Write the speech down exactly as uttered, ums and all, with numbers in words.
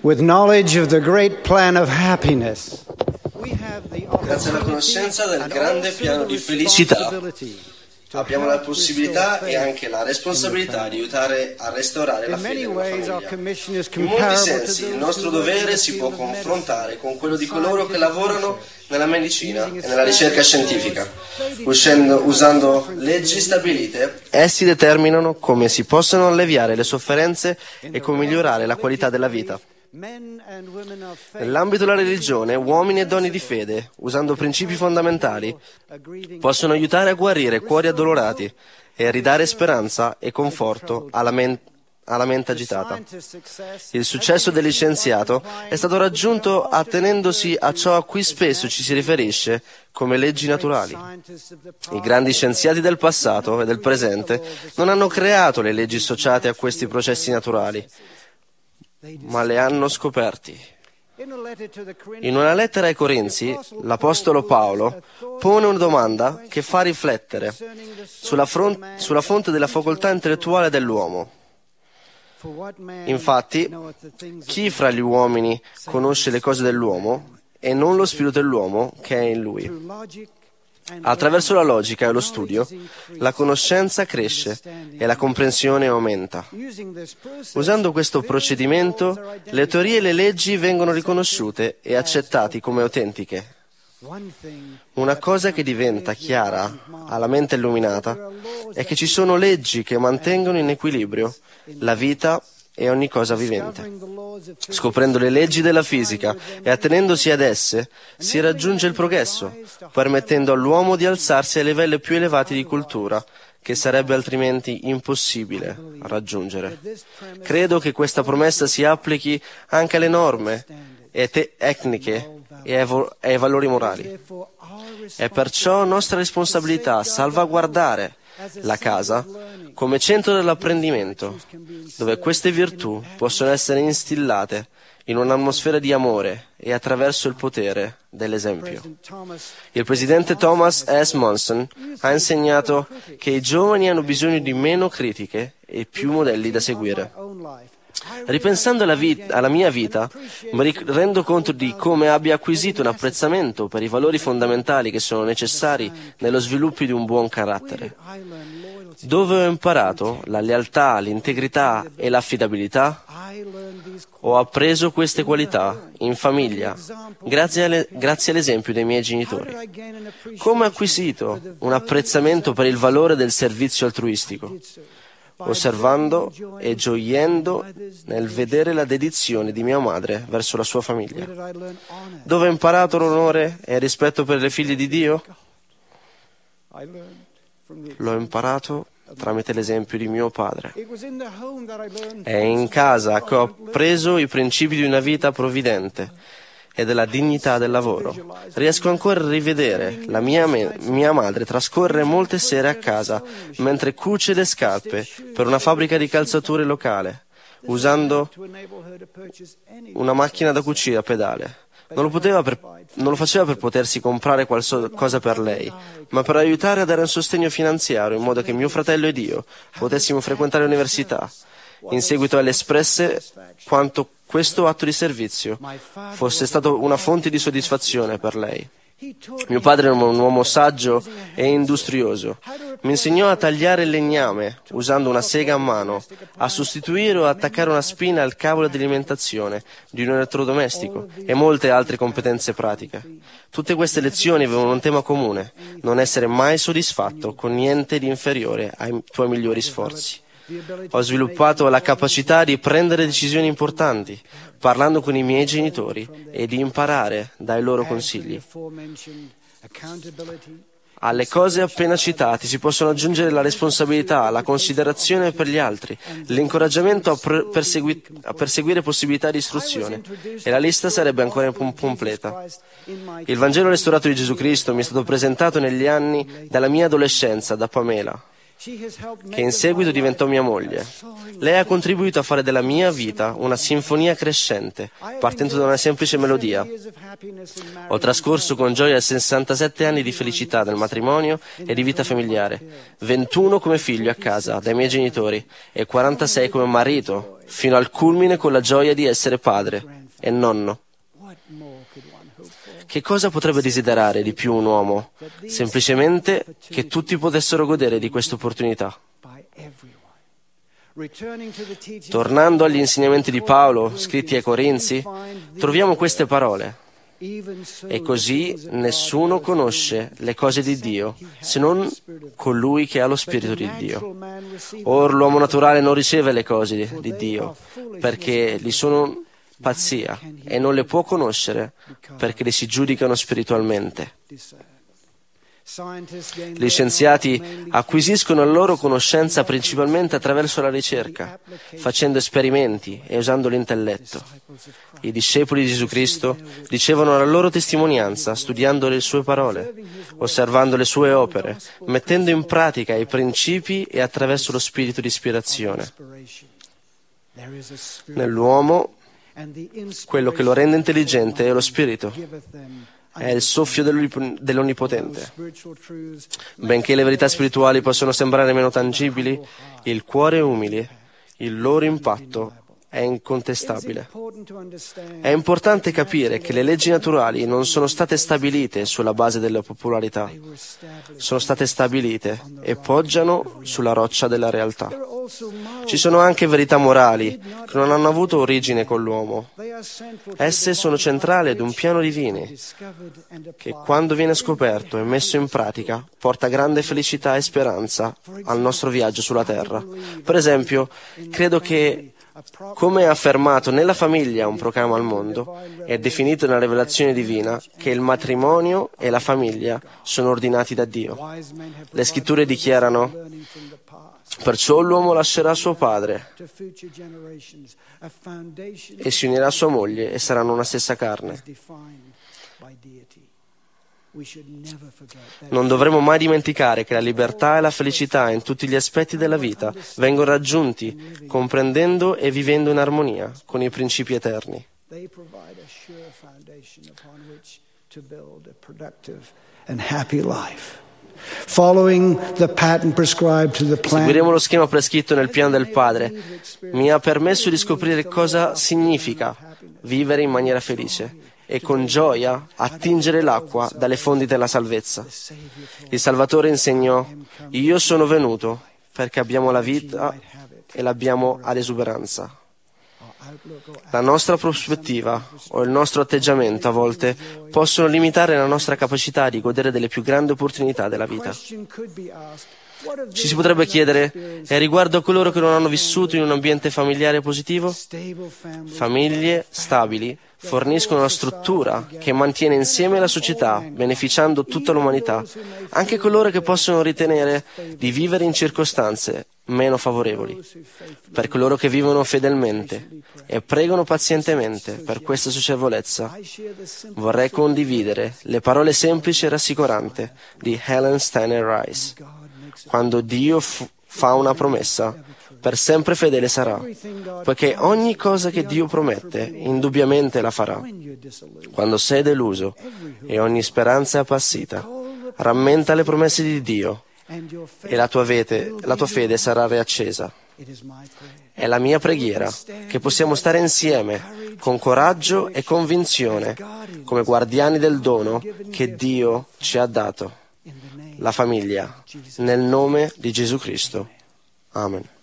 With knowledge of the great plan of happiness, grazie alla conoscenza del grande piano di felicità, abbiamo la possibilità e anche la responsabilità di aiutare a restaurare la fede della famiglia. In molti sensi il nostro dovere si può confrontare con quello di coloro che lavorano nella medicina e nella ricerca scientifica. Uscendo, usando leggi stabilite, essi determinano come si possono alleviare le sofferenze e come migliorare la qualità della vita. Nell'ambito della religione, uomini e donne di fede, usando principi fondamentali, possono aiutare a guarire cuori addolorati e a ridare speranza e conforto alla, men- alla mente agitata. Il successo del scienziato è stato raggiunto attenendosi a ciò a cui spesso ci si riferisce come leggi naturali. I grandi scienziati del passato e del presente non hanno creato le leggi associate a questi processi naturali, ma le hanno scoperti. In una lettera ai Corinzi, l'Apostolo Paolo pone una domanda che fa riflettere sulla, front- sulla fonte della facoltà intellettuale dell'uomo. Infatti, chi fra gli uomini conosce le cose dell'uomo e non lo spirito dell'uomo che è in lui? Attraverso la logica e lo studio, la conoscenza cresce e la comprensione aumenta. Usando questo procedimento, le teorie e le leggi vengono riconosciute e accettate come autentiche. Una cosa che diventa chiara alla mente illuminata è che ci sono leggi che mantengono in equilibrio la vita e ogni cosa vivente. Scoprendo le leggi della fisica e attenendosi ad esse, si raggiunge il progresso, permettendo all'uomo di alzarsi ai livelli più elevati di cultura, che sarebbe altrimenti impossibile raggiungere. Credo che questa promessa si applichi anche alle norme e te- tecniche e ai, vo- ai valori morali. È perciò nostra responsabilità salvaguardare la casa come centro dell'apprendimento, dove queste virtù possono essere instillate in un'atmosfera di amore e attraverso il potere dell'esempio. Il presidente Thomas S. Monson ha insegnato che i giovani hanno bisogno di meno critiche e più modelli da seguire. Ripensando alla, vita, alla mia vita, mi rendo conto di come abbia acquisito un apprezzamento per i valori fondamentali che sono necessari nello sviluppo di un buon carattere. Dove ho imparato la lealtà, l'integrità e l'affidabilità, ho appreso queste qualità in famiglia, grazie, alle, grazie all'esempio dei miei genitori. Come ho acquisito un apprezzamento per il valore del servizio altruistico? Osservando e gioiendo nel vedere la dedizione di mia madre verso la sua famiglia. Dove ho imparato l'onore e il rispetto per le figlie di Dio? L'ho imparato tramite l'esempio di mio padre. È in casa che ho appreso i principi di una vita provvidente e della dignità del lavoro. Riesco ancora a rivedere la mia, me- mia madre trascorrere molte sere a casa mentre cuce le scarpe per una fabbrica di calzature locale, usando una macchina da cucire a pedale. Non lo, poteva per, non lo faceva per potersi comprare qualcosa per lei, ma per aiutare a dare un sostegno finanziario in modo che mio fratello ed io potessimo frequentare l'università. In seguito alle espresse quanto questo atto di servizio fosse stato una fonte di soddisfazione per lei. Mio padre era un uomo saggio e industrioso. Mi insegnò a tagliare il legname usando una sega a mano, a sostituire o attaccare una spina al cavo di alimentazione di un elettrodomestico e molte altre competenze pratiche. Tutte queste lezioni avevano un tema comune: non essere mai soddisfatto con niente di inferiore ai tuoi migliori sforzi. Ho sviluppato la capacità di prendere decisioni importanti, parlando con i miei genitori e di imparare dai loro consigli. Alle cose appena citate si possono aggiungere la responsabilità, la considerazione per gli altri, l'incoraggiamento a, per- persegui- a perseguire possibilità di istruzione, e la lista sarebbe ancora più completa. Il Vangelo restaurato di Gesù Cristo mi è stato presentato negli anni della mia adolescenza da Pamela. che in seguito diventò mia moglie. Lei ha contribuito a fare della mia vita una sinfonia crescente, partendo da una semplice melodia. Ho trascorso con gioia sessantasette anni di felicità del matrimonio e di vita familiare, ventuno come figlio a casa dai miei genitori e quarantasei come marito, fino al culmine con la gioia di essere padre e nonno. Che cosa potrebbe desiderare di più un uomo? Semplicemente che tutti potessero godere di questa opportunità. Tornando agli insegnamenti di Paolo, scritti ai Corinzi, troviamo queste parole. E così nessuno conosce le cose di Dio, se non colui che ha lo Spirito di Dio. Or l'uomo naturale non riceve le cose di, di Dio, perché gli sono pazzia e non le può conoscere perché le si giudicano spiritualmente. Gli scienziati acquisiscono la loro conoscenza principalmente attraverso la ricerca, facendo esperimenti e usando l'intelletto. I discepoli di Gesù Cristo ricevono la loro testimonianza studiando le sue parole, osservando le sue opere, mettendo in pratica i principi e attraverso lo spirito di ispirazione. Nell'uomo quello che lo rende intelligente è lo Spirito, è il soffio dell'Onnipotente. Benché le verità spirituali possono sembrare meno tangibili, il cuore umile, il loro impatto è incontestabile. È importante capire che le leggi naturali non sono state stabilite sulla base della popolarità, sono state stabilite e poggiano sulla roccia della realtà. Ci sono anche verità morali che non hanno avuto origine con l'uomo. Esse sono centrali ad un piano divino che, quando viene scoperto e messo in pratica, porta grande felicità e speranza al nostro viaggio sulla terra. Per esempio, credo che, come è affermato nella famiglia un proclama al mondo, è definito nella rivelazione divina che il matrimonio e la famiglia sono ordinati da Dio. Le scritture dichiarano: perciò l'uomo lascerà suo padre e si unirà a sua moglie e saranno una stessa carne. Non dovremo mai dimenticare che la libertà e la felicità in tutti gli aspetti della vita vengono raggiunti comprendendo e vivendo in armonia con i principi eterni. Seguiremo lo schema prescritto nel piano del Padre. Mi ha permesso di scoprire cosa significa vivere in maniera felice e con gioia attingere l'acqua dalle fonti della salvezza. Il Salvatore insegnò: io sono venuto perché abbiamo la vita e l'abbiamo ad esuberanza. La nostra prospettiva o il nostro atteggiamento a volte possono limitare la nostra capacità di godere delle più grandi opportunità della vita. Ci si potrebbe chiedere: e riguardo a coloro che non hanno vissuto in un ambiente familiare positivo? Famiglie stabili forniscono una struttura che mantiene insieme la società, beneficiando tutta l'umanità, anche coloro che possono ritenere di vivere in circostanze meno favorevoli. Per coloro che vivono fedelmente e pregano pazientemente per questa socievolezza, vorrei condividere le parole semplici e rassicuranti di Helen Stanley Rice. Quando Dio f- fa una promessa, per sempre fedele sarà, poiché ogni cosa che Dio promette, indubbiamente la farà. Quando sei deluso e ogni speranza è appassita, rammenta le promesse di Dio e la tua, vete, la tua fede sarà riaccesa. È la mia preghiera che possiamo stare insieme con coraggio e convinzione come guardiani del dono che Dio ci ha dato, la famiglia, nel nome di Gesù Cristo. Amen.